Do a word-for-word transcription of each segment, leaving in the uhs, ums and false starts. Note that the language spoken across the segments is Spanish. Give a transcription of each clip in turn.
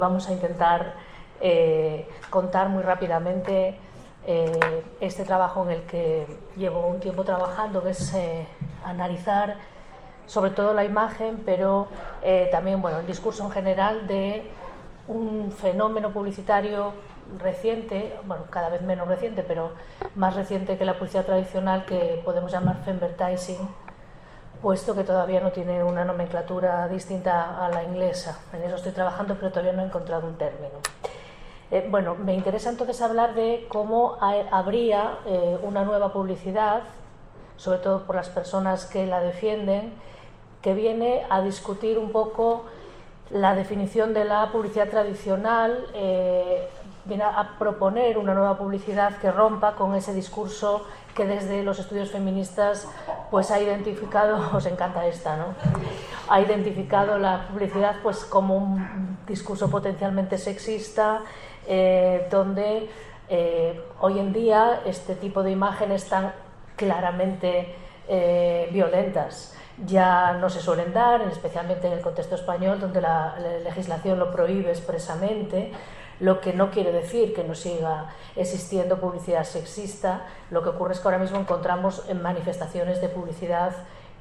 Vamos a intentar eh, contar muy rápidamente eh, este trabajo en el que llevo un tiempo trabajando, que es eh, analizar sobre todo la imagen, pero eh, también bueno, el discurso en general de un fenómeno publicitario reciente, bueno, cada vez menos reciente, pero más reciente que la publicidad tradicional, que podemos llamar femvertising, puesto que todavía no tiene una nomenclatura distinta a la inglesa. En eso estoy trabajando, pero todavía no he encontrado un término. Eh, bueno, me interesa entonces hablar de cómo hay, habría eh, una nueva publicidad, sobre todo por las personas que la defienden, que viene a discutir un poco la definición de la publicidad tradicional, eh, viene a proponer una nueva publicidad que rompa con ese discurso que desde los estudios feministas pues ha identificado, os encanta esta, ¿no? Ha identificado la publicidad pues como un discurso potencialmente sexista, eh, donde eh, hoy en día este tipo de imágenes tan claramente eh, violentas ya no se suelen dar, especialmente en el contexto español, donde la, la legislación lo prohíbe expresamente, lo que no quiere decir que no siga existiendo publicidad sexista. Lo que ocurre es que ahora mismo encontramos en manifestaciones de publicidad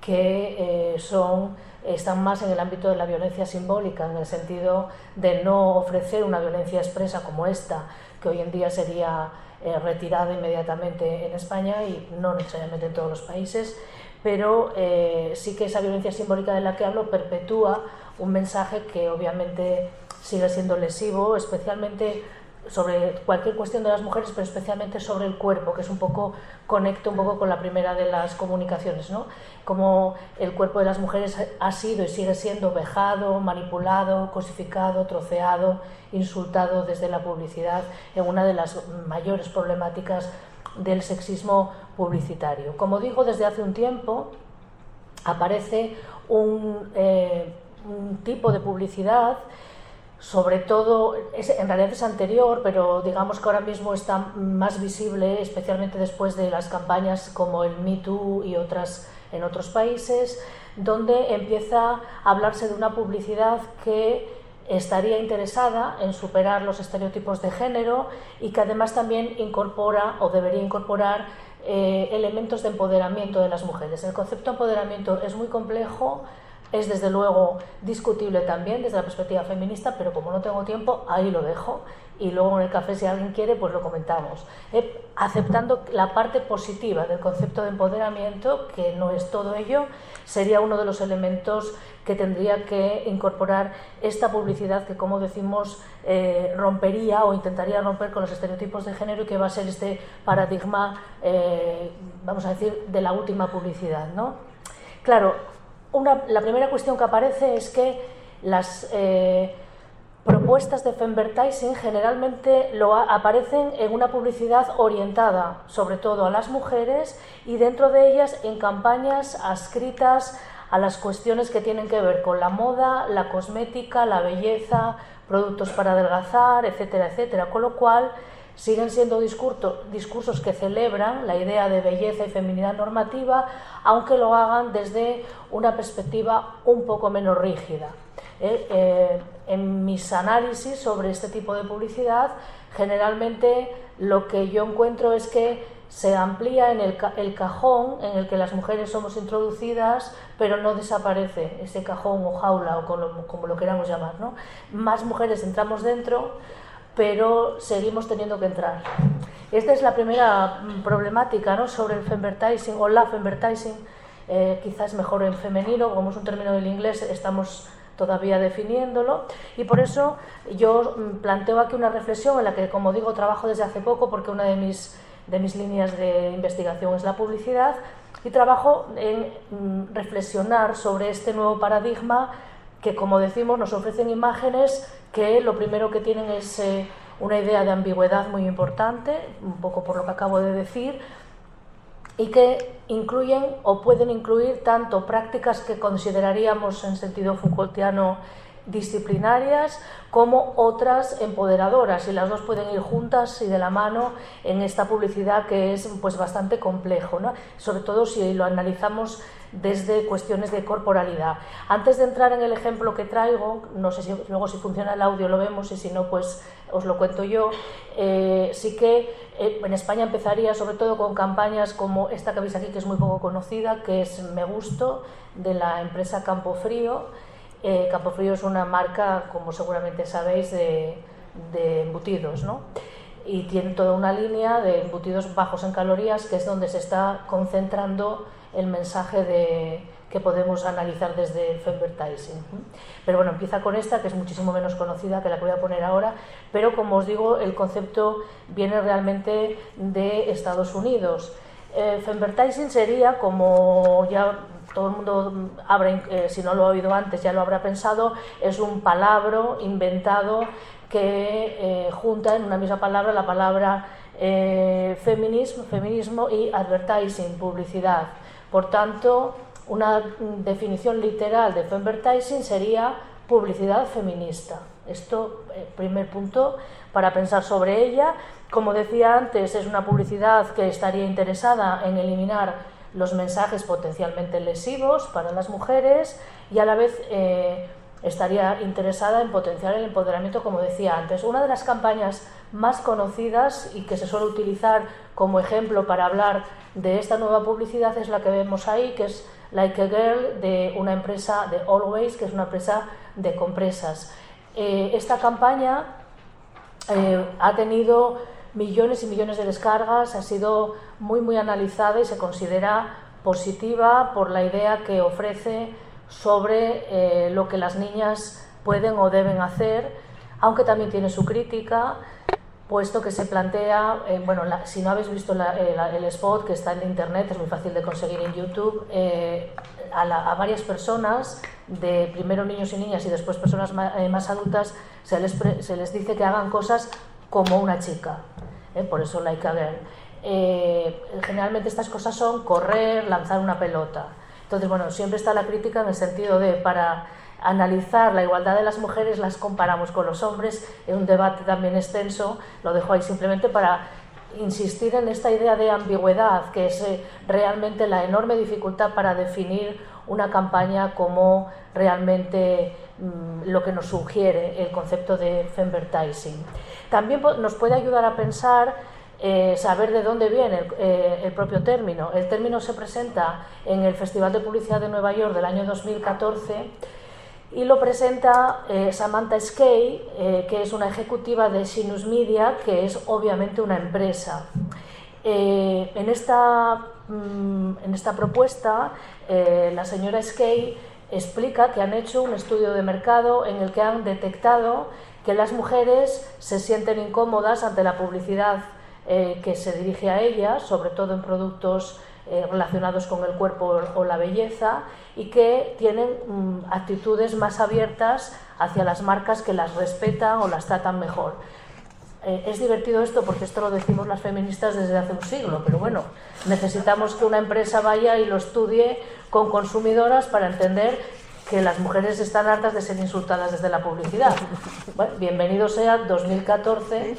que eh, son, están más en el ámbito de la violencia simbólica, en el sentido de no ofrecer una violencia expresa como esta, que hoy en día sería eh, retirada inmediatamente en España y no necesariamente en todos los países, pero eh, sí que esa violencia simbólica de la que hablo perpetúa un mensaje que obviamente sigue siendo lesivo, especialmente sobre cualquier cuestión de las mujeres, pero especialmente sobre el cuerpo, que es un poco, conecta un poco con la primera de las comunicaciones, ¿no? Como el cuerpo de las mujeres ha sido y sigue siendo vejado, manipulado, cosificado, troceado, insultado desde la publicidad, en una de las mayores problemáticas del sexismo publicitario. Como digo, desde hace un tiempo aparece un, eh, un tipo de publicidad, sobre todo, es, en realidad es anterior, pero digamos que ahora mismo está más visible, especialmente después de las campañas como el Me Too y otras en otros países, donde empieza a hablarse de una publicidad que estaría interesada en superar los estereotipos de género y que además también incorpora o debería incorporar eh, elementos de empoderamiento de las mujeres. El concepto de empoderamiento es muy complejo, es desde luego discutible también desde la perspectiva feminista, pero como no tengo tiempo, ahí lo dejo y luego en el café, si alguien quiere, pues lo comentamos. Eh, aceptando la parte positiva del concepto de empoderamiento, que no es todo ello, sería uno de los elementos que tendría que incorporar esta publicidad que, como decimos, eh, rompería o intentaría romper con los estereotipos de género y que va a ser este paradigma, eh, vamos a decir, de la última publicidad, ¿no? Claro, una, la primera cuestión que aparece es que las eh, propuestas de femvertising generalmente lo a, aparecen en una publicidad orientada sobre todo a las mujeres y dentro de ellas en campañas adscritas a las cuestiones que tienen que ver con la moda, la cosmética, la belleza, productos para adelgazar, etcétera, etcétera, con lo cual siguen siendo discurso, discursos que celebran la idea de belleza y feminidad normativa, aunque lo hagan desde una perspectiva un poco menos rígida. Eh, eh, en mis análisis sobre este tipo de publicidad, generalmente lo que yo encuentro es que se amplía en el, ca el cajón en el que las mujeres somos introducidas, pero no desaparece ese cajón o jaula o como, como lo queramos llamar, ¿no? Más mujeres entramos dentro, pero seguimos teniendo que entrar. Esta es la primera problemática, ¿no?, sobre el femvertising o la femvertising, eh, quizás mejor en femenino, como es un término del inglés, estamos todavía definiéndolo, y por eso yo planteo aquí una reflexión en la que, como digo, trabajo desde hace poco, porque una de mis, de mis líneas de investigación es la publicidad, y trabajo en mm, reflexionar sobre este nuevo paradigma que, como decimos, nos ofrecen imágenes que lo primero que tienen es eh, una idea de ambigüedad muy importante, un poco por lo que acabo de decir, y que incluyen o pueden incluir tanto prácticas que consideraríamos en sentido Foucaultiano disciplinarias como otras empoderadoras, y las dos pueden ir juntas y de la mano en esta publicidad que es pues bastante complejo, ¿no? Sobre todo si lo analizamos desde cuestiones de corporalidad. Antes de entrar en el ejemplo que traigo, no sé si luego si funciona el audio lo vemos y si no pues os lo cuento yo, eh, sí que eh, en España empezaría sobre todo con campañas como esta que veis aquí, que es muy poco conocida, que es Me Gusto, de la empresa Campofrío. Eh, Campofrío es una marca, como seguramente sabéis, de, de embutidos, ¿no? Y tiene toda una línea de embutidos bajos en calorías, que es donde se está concentrando el mensaje de, que podemos analizar desde el Femvertising. Pero bueno, empieza con esta, que es muchísimo menos conocida que la que voy a poner ahora, pero como os digo, el concepto viene realmente de Estados Unidos. Eh, Femvertising sería, como ya todo el mundo habrá, eh, si no lo ha oído antes ya lo habrá pensado, es un palabra inventado que eh, junta en una misma palabra la palabra eh, feminismo, feminismo y advertising, publicidad. Por tanto, una definición literal de Femvertising sería publicidad feminista. Esto, eh, primer punto para pensar sobre ella. Como decía antes, es una publicidad que estaría interesada en eliminar los mensajes potencialmente lesivos para las mujeres y a la vez eh, estaría interesada en potenciar el empoderamiento, como decía antes. Una de las campañas más conocidas y que se suele utilizar como ejemplo para hablar de esta nueva publicidad es la que vemos ahí, que es Like a Girl, de una empresa de Always, que es una empresa de compresas. Eh, esta campaña eh, ha tenido millones y millones de descargas, ha sido muy muy analizada y se considera positiva por la idea que ofrece sobre eh, lo que las niñas pueden o deben hacer, aunque también tiene su crítica, puesto que se plantea, eh, bueno, la, si no habéis visto la, el, el spot que está en internet, es muy fácil de conseguir en YouTube, eh, a, la, a varias personas, de primero niños y niñas y después personas más, eh, más adultas, se les, pre, se les dice que hagan cosas como una chica, eh, por eso Like a Girl. Eh, generalmente estas cosas son correr, lanzar una pelota. Entonces, bueno, siempre está la crítica en el sentido de, para analizar la igualdad de las mujeres, las comparamos con los hombres, es un debate también extenso, lo dejo ahí simplemente para insistir en esta idea de ambigüedad, que es eh, realmente la enorme dificultad para definir una campaña como realmente mmm, lo que nos sugiere el concepto de Femvertising. También nos puede ayudar a pensar Eh, saber de dónde viene el, eh, el propio término. El término se presenta en el Festival de Publicidad de Nueva York del año dos mil catorce y lo presenta eh, Samantha Skey, eh, que es una ejecutiva de Sinus Media, que es obviamente una empresa. Eh, en, esta, mm, en esta propuesta, eh, la señora Skey explica que han hecho un estudio de mercado en el que han detectado que las mujeres se sienten incómodas ante la publicidad Eh, que se dirige a ellas, sobre todo en productos eh, relacionados con el cuerpo o la belleza, y que tienen mm, actitudes más abiertas hacia las marcas que las respetan o las tratan mejor. Eh, es divertido esto porque esto lo decimos las feministas desde hace un siglo, pero bueno, necesitamos que una empresa vaya y lo estudie con consumidoras para entender que las mujeres están hartas de ser insultadas desde la publicidad. Bueno, bienvenido sea dos mil catorce.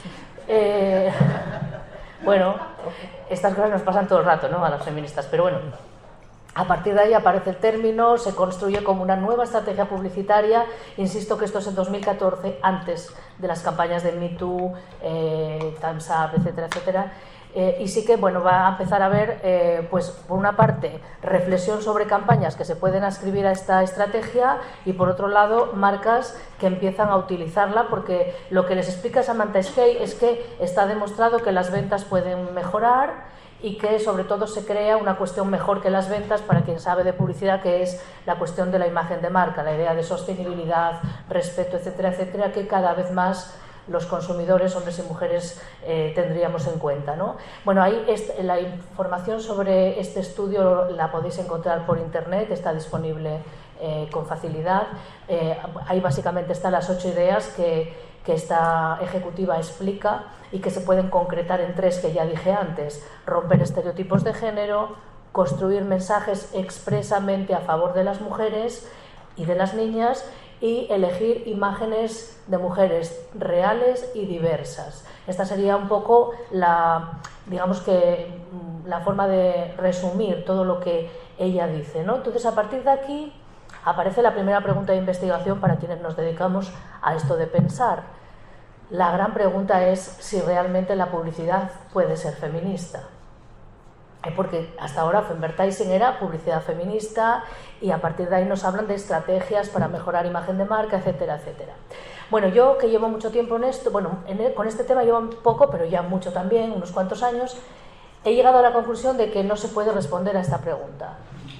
Eh, bueno, estas cosas nos pasan todo el rato, ¿no?, a las feministas, pero bueno, a partir de ahí aparece el término, se construye como una nueva estrategia publicitaria. Insisto que esto es en dos mil catorce, antes de las campañas de Me Too, eh, Time's Up, etcétera, etcétera. Eh, y sí que, bueno, va a empezar a haber, eh, pues, por una parte, reflexión sobre campañas que se pueden ascribir a esta estrategia y, por otro lado, marcas que empiezan a utilizarla, porque lo que les explica Samantha Skey es que está demostrado que las ventas pueden mejorar y que, sobre todo, se crea una cuestión mejor que las ventas para quien sabe de publicidad, que es la cuestión de la imagen de marca, la idea de sostenibilidad, respeto, etcétera, etcétera, que cada vez más los consumidores, hombres y mujeres, eh, tendríamos en cuenta, ¿no? Bueno, ahí es, la información sobre este estudio la podéis encontrar por internet, está disponible eh, con facilidad. Eh, ahí básicamente están las ocho ideas que, que esta ejecutiva explica y que se pueden concretar en tres que ya dije antes: romper estereotipos de género, construir mensajes expresamente a favor de las mujeres y de las niñas, y elegir imágenes de mujeres reales y diversas. Esta sería un poco la, digamos que, la forma de resumir todo lo que ella dice, ¿no? Entonces, a partir de aquí aparece la primera pregunta de investigación para quienes nos dedicamos a esto de pensar. La gran pregunta es si realmente la publicidad puede ser feminista. Porque hasta ahora Femvertising era publicidad feminista y a partir de ahí nos hablan de estrategias para mejorar imagen de marca, etcétera, etcétera. Bueno, yo que llevo mucho tiempo en esto, bueno, en el, con este tema llevo un poco, pero ya mucho también, unos cuantos años, he llegado a la conclusión de que no se puede responder a esta pregunta.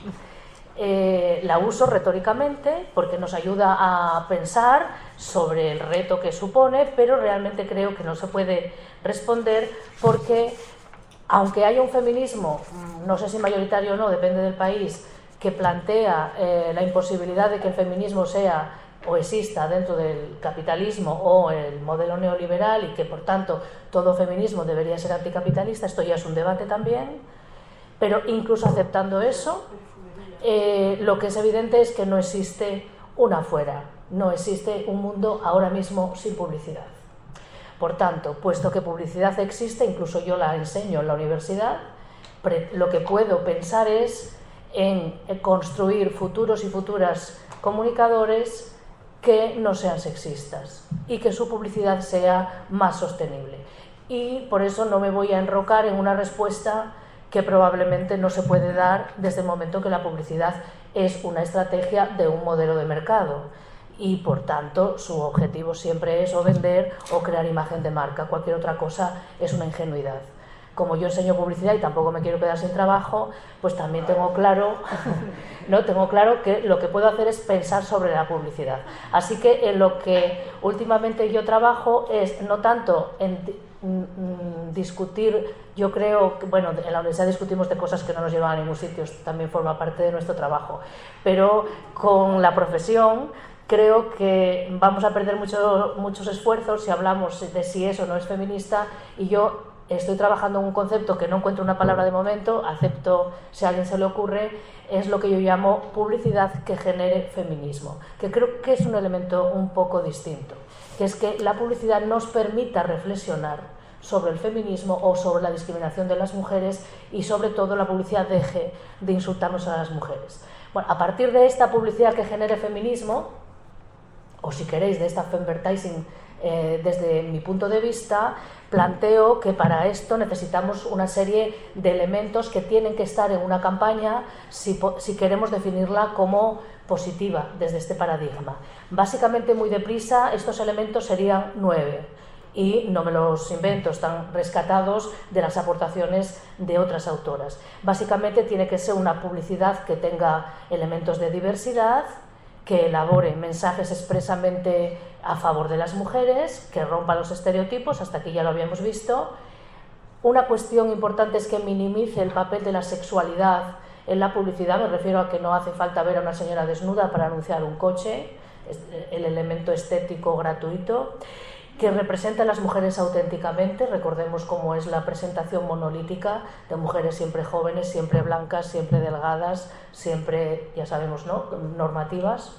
Eh, la uso retóricamente porque nos ayuda a pensar sobre el reto que supone, pero realmente creo que no se puede responder porque, aunque haya un feminismo, no sé si mayoritario o no, depende del país, que plantea eh, la imposibilidad de que el feminismo sea o exista dentro del capitalismo o el modelo neoliberal y que, por tanto, todo feminismo debería ser anticapitalista, esto ya es un debate también, pero incluso aceptando eso, eh, lo que es evidente es que no existe una fuera, no existe un mundo ahora mismo sin publicidad. Por tanto, puesto que publicidad existe, incluso yo la enseño en la universidad, lo que puedo pensar es en construir futuros y futuras comunicadores que no sean sexistas y que su publicidad sea más sostenible. Y por eso no me voy a enrocar en una respuesta que probablemente no se puede dar desde el momento que la publicidad es una estrategia de un modelo de mercado. Y por tanto su objetivo siempre es o vender o crear imagen de marca. Cualquier otra cosa es una ingenuidad. Como yo enseño publicidad y tampoco me quiero quedar sin trabajo, pues también tengo claro, ¿no? tengo claro que lo que puedo hacer es pensar sobre la publicidad. Así que en lo que últimamente yo trabajo es no tanto en discutir, yo creo que, bueno, en la universidad discutimos de cosas que no nos llevan a ningún sitio, esto también forma parte de nuestro trabajo, pero con la profesión creo que vamos a perder mucho, muchos esfuerzos si hablamos de si eso no es feminista, y yo estoy trabajando en un concepto que no encuentro una palabra de momento, acepto si a alguien se le ocurre, es lo que yo llamo publicidad que genere feminismo, que creo que es un elemento un poco distinto, que es que la publicidad nos permita reflexionar sobre el feminismo o sobre la discriminación de las mujeres y sobre todo la publicidad deje de insultarnos a las mujeres. Bueno, a partir de esta publicidad que genere feminismo, o si queréis de esta Femvertising, eh, desde mi punto de vista, planteo que para esto necesitamos una serie de elementos que tienen que estar en una campaña si, si queremos definirla como positiva desde este paradigma. Básicamente, muy deprisa, estos elementos serían nueve y no me los invento, están rescatados de las aportaciones de otras autoras. Básicamente tiene que ser una publicidad que tenga elementos de diversidad, que elabore mensajes expresamente a favor de las mujeres, que rompa los estereotipos, hasta aquí ya lo habíamos visto. Una cuestión importante es que minimice el papel de la sexualidad en la publicidad, me refiero a que no hace falta ver a una señora desnuda para anunciar un coche, el elemento estético gratuito, que representa a las mujeres auténticamente, recordemos cómo es la presentación monolítica de mujeres siempre jóvenes, siempre blancas, siempre delgadas, siempre, ya sabemos, ¿no?, normativas.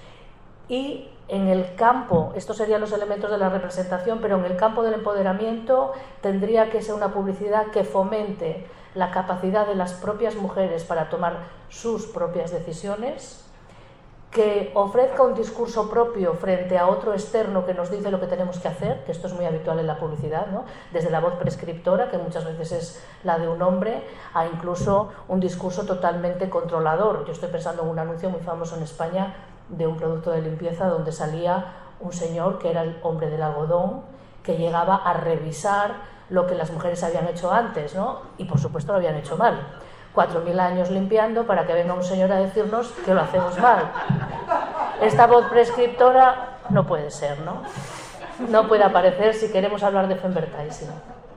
Y en el campo, estos serían los elementos de la representación, pero en el campo del empoderamiento tendría que ser una publicidad que fomente la capacidad de las propias mujeres para tomar sus propias decisiones, que ofrezca un discurso propio frente a otro externo que nos dice lo que tenemos que hacer, que esto es muy habitual en la publicidad, ¿no?, desde la voz prescriptora, que muchas veces es la de un hombre, a incluso un discurso totalmente controlador. Yo estoy pensando en un anuncio muy famoso en España de un producto de limpieza donde salía un señor que era el hombre del algodón, que llegaba a revisar lo que las mujeres habían hecho antes, ¿no?, y por supuesto lo habían hecho mal. Cuatro mil años limpiando para que venga un señor a decirnos que lo hacemos mal. Esta voz prescriptora no puede ser, ¿no? No puede aparecer si queremos hablar de Femvertising.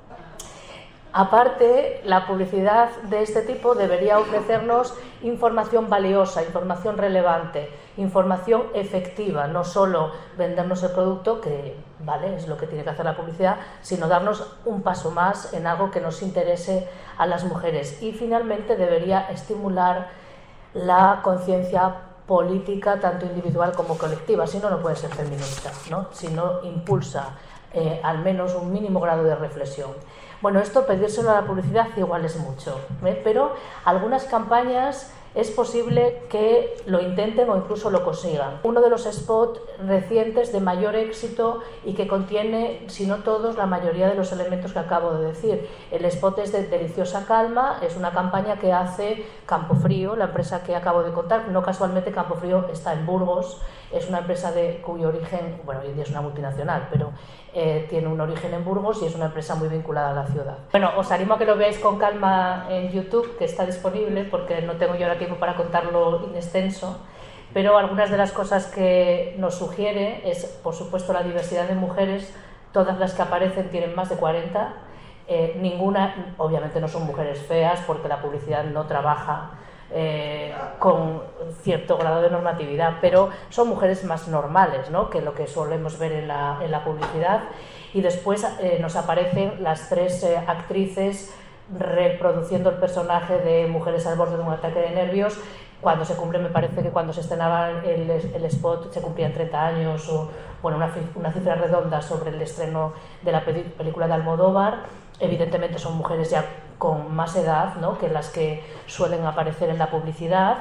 Aparte, la publicidad de este tipo debería ofrecernos información valiosa, información relevante, información efectiva, no solo vendernos el producto, que vale, es lo que tiene que hacer la publicidad, sino darnos un paso más en algo que nos interese a las mujeres. Y finalmente debería estimular la conciencia política tanto individual como colectiva, si no, no puede ser feminista, ¿no? Si no impulsa eh, al menos un mínimo grado de reflexión. Bueno, esto pedírselo a la publicidad igual es mucho, ¿eh? Pero algunas campañas es posible que lo intenten o incluso lo consigan. Uno de los spots recientes de mayor éxito y que contiene, si no todos, la mayoría de los elementos que acabo de decir. El spot es de Deliciosa Calma, es una campaña que hace Campofrío, la empresa que acabo de contar. No casualmente Campofrío está en Burgos, es una empresa de cuyo origen, bueno, hoy en día es una multinacional, pero eh, tiene un origen en Burgos y es una empresa muy vinculada a la ciudad. Bueno, os animo a que lo veáis con calma en YouTube, que está disponible, porque no tengo yo ahora tiempo para contarlo in extenso, pero algunas de las cosas que nos sugiere es, por supuesto, la diversidad de mujeres. Todas las que aparecen tienen más de cuarenta, eh, ninguna, obviamente no son mujeres feas, porque la publicidad no trabaja eh, con cierto grado de normatividad, pero son mujeres más normales, ¿no?, que lo que solemos ver en la, en la publicidad. Y después eh, nos aparecen las tres eh, actrices reproduciendo el personaje de Mujeres al borde de un ataque de nervios. Cuando se cumple, me parece que cuando se estrenaba el, el spot se cumplían treinta años, o bueno, una, una cifra redonda sobre el estreno de la película de Almodóvar. Evidentemente son mujeres ya con más edad, ¿no?, que las que suelen aparecer en la publicidad.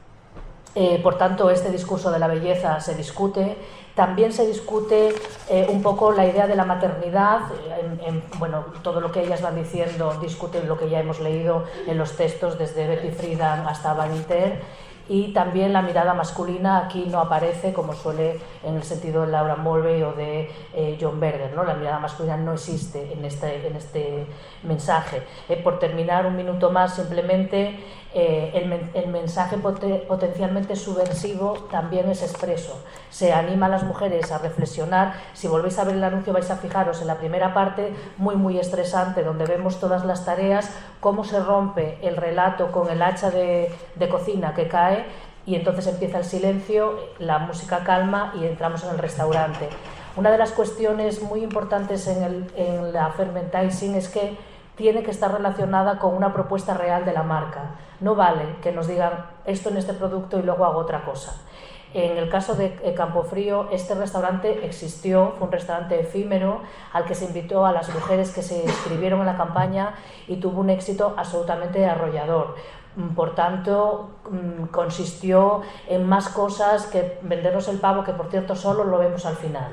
Eh, por tanto, este discurso de la belleza se discute. También se discute eh, un poco la idea de la maternidad. En, en, bueno, todo lo que ellas van diciendo discute lo que ya hemos leído en los textos, desde Betty Friedan hasta Van Inter. Y también la mirada masculina aquí no aparece, como suele en el sentido de Laura Mulvey o de eh, John Berger, ¿no? La mirada masculina no existe en este, en este mensaje. Eh, por terminar, un minuto más, simplemente eh, el, el mensaje pot potencialmente subversivo también es expreso. Se anima a las mujeres a reflexionar. Si volvéis a ver el anuncio vais a fijaros en la primera parte, muy muy estresante, donde vemos todas las tareas, cómo se rompe el relato con el hacha de, de cocina que cae, y entonces empieza el silencio, la música calma y entramos en el restaurante. Una de las cuestiones muy importantes en, el, en la fermentising es que tiene que estar relacionada con una propuesta real de la marca. No vale que nos digan esto en este producto y luego hago otra cosa. En el caso de Campofrío, este restaurante existió, fue un restaurante efímero al que se invitó a las mujeres que se inscribieron en la campaña y tuvo un éxito absolutamente arrollador. Por tanto, consistió en más cosas que vendernos el pavo, que por cierto solo lo vemos al final.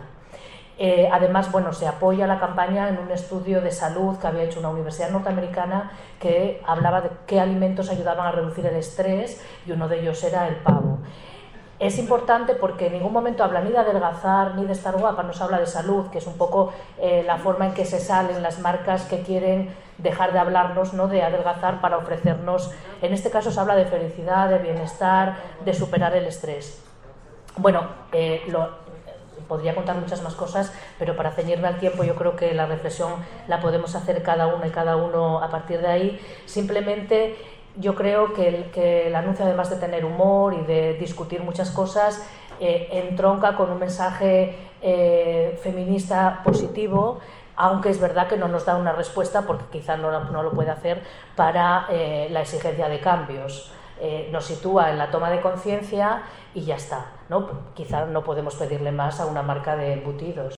Eh, además, bueno, se apoya la campaña en un estudio de salud que había hecho una universidad norteamericana que hablaba de qué alimentos ayudaban a reducir el estrés, y uno de ellos era el pavo. Es importante porque en ningún momento habla ni de adelgazar ni de estar guapa, nos habla de salud, que es un poco eh, la forma en que se salen las marcas que quieren dejar de hablarnos, ¿no?, de adelgazar para ofrecernos. En este caso se habla de felicidad, de bienestar, de superar el estrés. Bueno, eh, lo, podría contar muchas más cosas, pero para ceñirme al tiempo yo creo que la reflexión la podemos hacer cada uno y cada uno a partir de ahí. Simplemente yo creo que el, que el anuncio, además de tener humor y de discutir muchas cosas, eh, entronca con un mensaje eh, feminista positivo, aunque es verdad que no nos da una respuesta, porque quizá no, no lo puede hacer, para eh, la exigencia de cambios. Eh, nos sitúa en la toma de conciencia y ya está, ¿no? Quizá no podemos pedirle más a una marca de embutidos.